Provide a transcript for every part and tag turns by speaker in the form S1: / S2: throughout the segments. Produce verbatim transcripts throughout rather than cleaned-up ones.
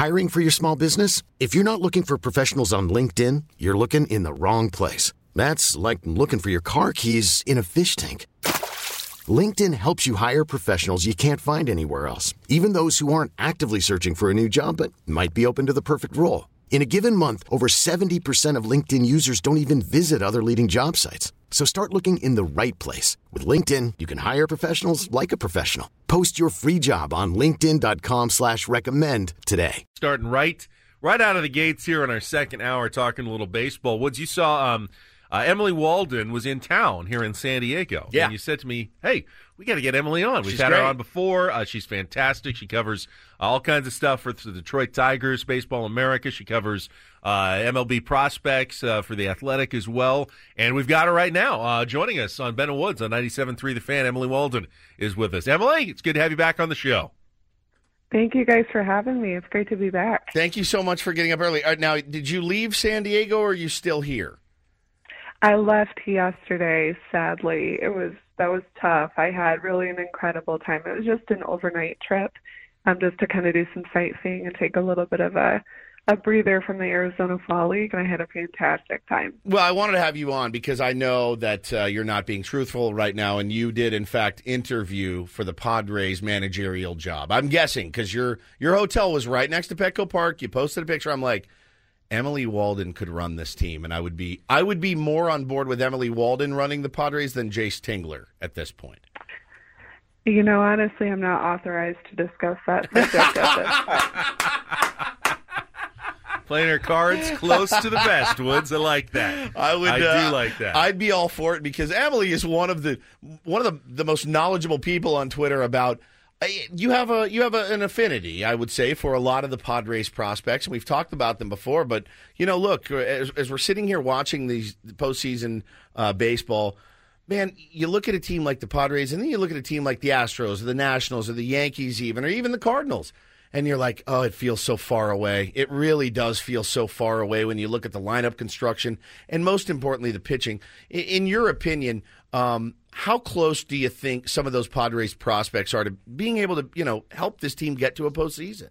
S1: Hiring for your small business? If you're not looking for professionals on LinkedIn, you're looking in the wrong place. That's like looking for your car keys in a fish tank. LinkedIn helps you hire professionals you can't find anywhere else, even those who aren't actively searching for a new job but might be open to the perfect role. In a given month, over seventy percent of LinkedIn users don't even visit other leading job sites. So start looking in the right place. With LinkedIn, you can hire professionals like a professional. Post your free job on linkedin.com slash recommend today.
S2: Starting right right out of the gates here in our second hour, talking a little baseball. Woods, you saw um, uh, Emily Walden was in town here in San Diego.
S3: Yeah.
S2: And you said to me, hey, we got to get Emily on. We've
S3: She's
S2: had
S3: great.
S2: her on before. Uh, she's fantastic. She covers uh, all kinds of stuff for the Detroit Tigers, Baseball America. She covers uh, M L B prospects uh, for The Athletic as well. And we've got her right now uh, joining us on Ben and Woods on ninety-seven point three The Fan. Emily Walden is with us. Emily, it's good to have you back on the show.
S4: Thank you guys for having me. It's great to be back.
S3: Thank you so much for getting up early. Uh, now, did you leave San Diego or are you still here?
S4: I left yesterday, sadly. It was that was tough. I had really an incredible time. It was just an overnight trip, um, just to kind of do some sightseeing and take a little bit of a, a breather from the Arizona Fall League, and I had a fantastic time.
S3: Well, I wanted to have you on because I know that uh, you're not being truthful right now, and you did, in fact, interview for the Padres managerial job. I'm guessing because your your hotel was right next to Petco Park. You posted a picture. I'm like, Emily Walden could run this team, and I would be I would be more on board with Emily Walden running the Padres than Jace Tingler at this point.
S4: You know, honestly, I'm not authorized to discuss that subject at this time.
S2: Playing her cards close to the vest, Woods. I like that.
S3: I would.
S2: I
S3: uh,
S2: do like that.
S3: I'd be all for it because Emily is one of the one of the, the most knowledgeable people on Twitter about. You have a you have a, an affinity, I would say, for a lot of the Padres prospects, and we've talked about them before. But you know, look, as, as we're sitting here watching these postseason uh, baseball, man, you look at a team like the Padres, and then you look at a team like the Astros, or the Nationals, or the Yankees, even, or even the Cardinals. And you're like, oh, it feels so far away. It really does feel so far away when you look at the lineup construction and, most importantly, the pitching. In, in your opinion, um, how close do you think some of those Padres prospects are to being able to, you know, help this team get to a postseason?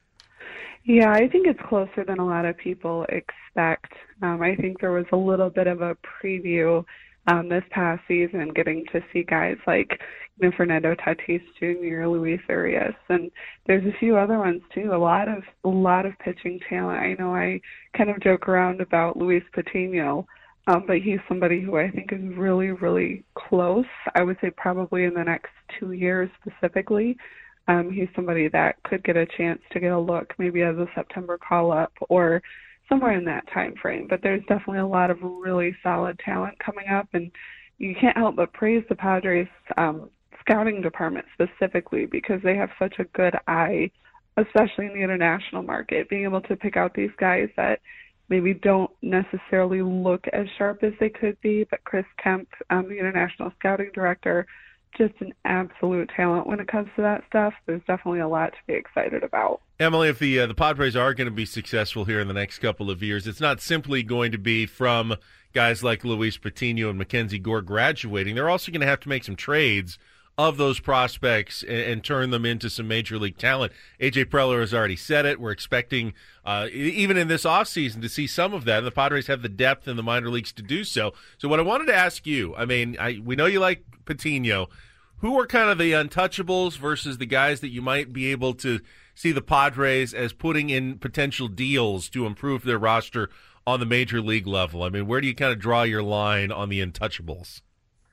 S4: Yeah, I think it's closer than a lot of people expect. Um, I think there was a little bit of a preview um, this past season, getting to see guys like, you know, Fernando Tatis Junior, Luis Urias, and there's a few other ones too. A lot of a lot of pitching talent. I know I kind of joke around about Luis Patino, um, but he's somebody who I think is really, really close. I would say probably in the next two years specifically. Um, he's somebody that could get a chance to get a look, maybe as a September call-up or somewhere in that time frame. But there's definitely a lot of really solid talent coming up, and you can't help but praise the Padres um, scouting department specifically because they have such a good eye, especially in the international market, being able to pick out these guys that maybe don't necessarily look as sharp as they could be. But Chris Kemp, um, the international scouting director, just an absolute talent when it comes to that stuff. There's definitely a lot to be excited about.
S2: Emily, if the uh, the Padres are going to be successful here in the next couple of years, it's not simply going to be from guys like Luis Patino and Mackenzie Gore graduating. They're also going to have to make some trades of those prospects and, and turn them into some major league talent. A J Preller has already said it. We're expecting, uh, even in this offseason, to see some of that. And the Padres have the depth in the minor leagues to do so. So what I wanted to ask you, I mean, I, we know you like Patino. Who are kind of the untouchables versus the guys that you might be able to see the Padres as putting in potential deals to improve their roster on the major league level? I mean, where do you kind of draw your line on the untouchables?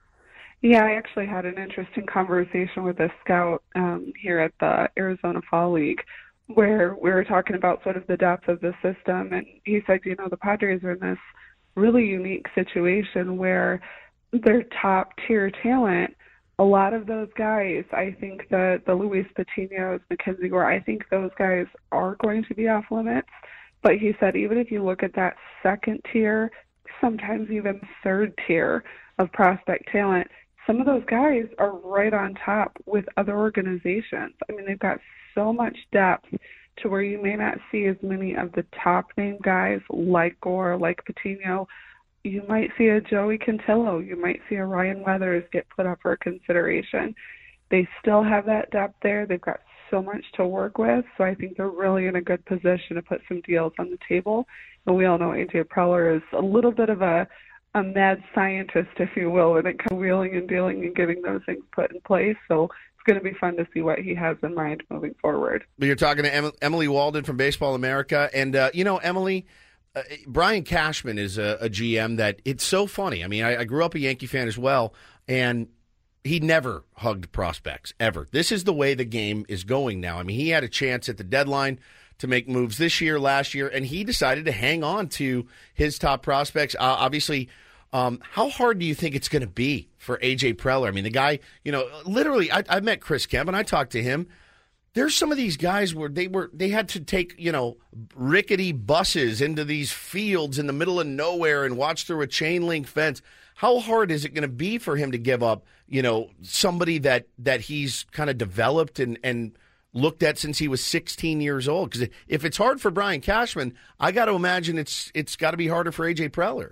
S4: Yeah, I actually had an interesting conversation with a scout um, here at the Arizona Fall League where we were talking about sort of the depth of the system. And he said, you know, the Padres are in this really unique situation where their top-tier talent, a lot of those guys, I think the, the Luis Patinos, Mackenzie Gore, I think those guys are going to be off limits. But he said even if you look at that second tier, sometimes even third tier of prospect talent, some of those guys are right on top with other organizations. I mean, they've got so much depth to where you may not see as many of the top-name guys like Gore, like Patino. You might see a Joey Cantillo. You might see a Ryan Weathers get put up for consideration. They still have that depth there. They've got so much to work with. So I think they're really in a good position to put some deals on the table. And we all know A J Preller is a little bit of a, a mad scientist, if you will, when it comes to wheeling and dealing and getting those things put in place. So it's going to be fun to see what he has in mind moving forward.
S3: You're talking to em- Emily Walden from Baseball America. And, uh, you know, Emily, uh, Brian Cashman is a, a G M that it's so funny. I mean, I, I grew up a Yankee fan as well, and he never hugged prospects, ever. This is the way the game is going now. I mean, he had a chance at the deadline to make moves this year, last year, and he decided to hang on to his top prospects. Uh, obviously, um, how hard do you think it's going to be for A J Preller? I mean, the guy, you know, literally, I, I met Chris Kemp, and I talked to him. There's some of these guys where they were they had to take, you know, rickety buses into these fields in the middle of nowhere and watch through a chain link fence. How hard is it going to be for him to give up, you know, somebody that, that he's kind of developed and, and looked at since he was sixteen years old? Because if it's hard for Brian Cashman, I got to imagine it's it's got to be harder for A J Preller.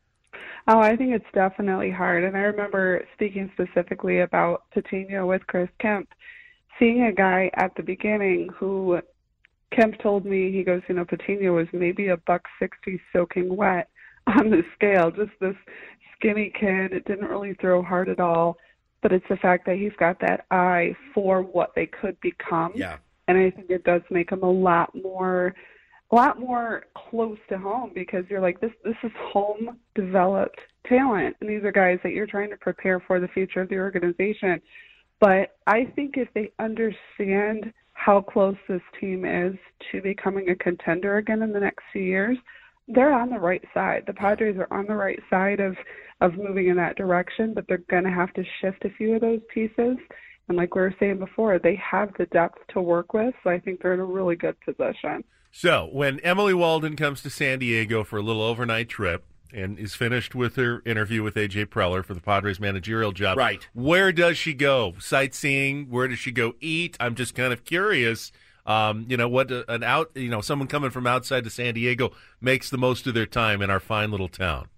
S4: Oh, I think it's definitely hard. And I remember speaking specifically about Patino with Chris Kemp, seeing a guy at the beginning who Kemp told me, he goes, you know, Patino was maybe a buck sixty soaking wet on the scale, just this skinny kid. It didn't really throw hard at all, but it's the fact that he's got that eye for what they could become.
S3: Yeah.
S4: And I think it does make him a lot more, a lot more close to home, because you're like, this, this is home developed talent. And these are guys that you're trying to prepare for the future of the organization. But I think if they understand how close this team is to becoming a contender again in the next few years, they're on the right side. The Padres are on the right side of, of moving in that direction, but they're going to have to shift a few of those pieces. And like we were saying before, they have the depth to work with, so I think they're in a really good position.
S2: So when Emily Walden comes to San Diego for a little overnight trip and is finished with her interview with A J Preller for the Padres managerial job,
S3: right,
S2: where does she go? Sightseeing? Where does she go eat? I'm just kind of curious. Um, you know, what an out, you know, someone coming from outside to San Diego makes the most of their time in our fine little town.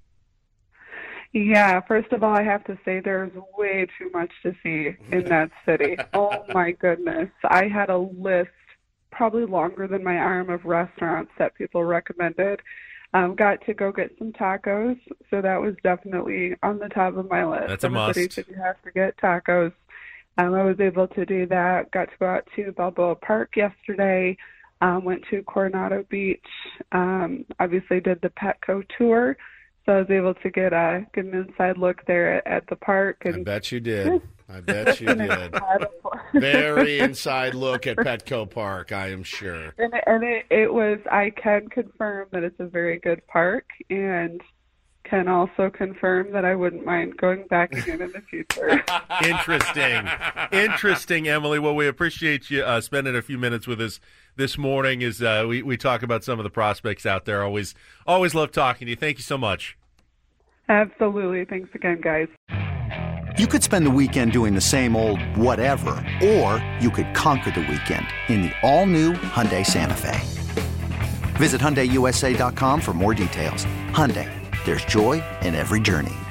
S4: Yeah, first of all, I have to say there's way too much to see in that city. Oh, my goodness. I had a list probably longer than my arm of restaurants that people recommended. Um, got to go get some tacos, so that was definitely on the top of my list.
S2: That's a must.
S4: Everybody said you have to get tacos. Um, I was able to do that. Got to go out to Balboa Park yesterday. Um, went to Coronado Beach. Um, obviously did the Petco tour. So I was able to get a get an inside look there at, at the park. And
S3: I bet you did. I bet you did. Very inside look at Petco Park, I am sure.
S4: And, and it, it was, I can confirm that it's a very good park, and can also confirm that I wouldn't mind going back again in the future.
S2: Interesting. Interesting, Emily. Well, we appreciate you uh, spending a few minutes with us this morning as uh, we, we talk about some of the prospects out there. Always, always love talking to you. Thank you so much.
S4: Absolutely. Thanks again, guys.
S5: You could spend the weekend doing the same old whatever, or you could conquer the weekend in the all-new Hyundai Santa Fe. Visit Hyundai U S A dot com for more details. Hyundai, there's joy in every journey.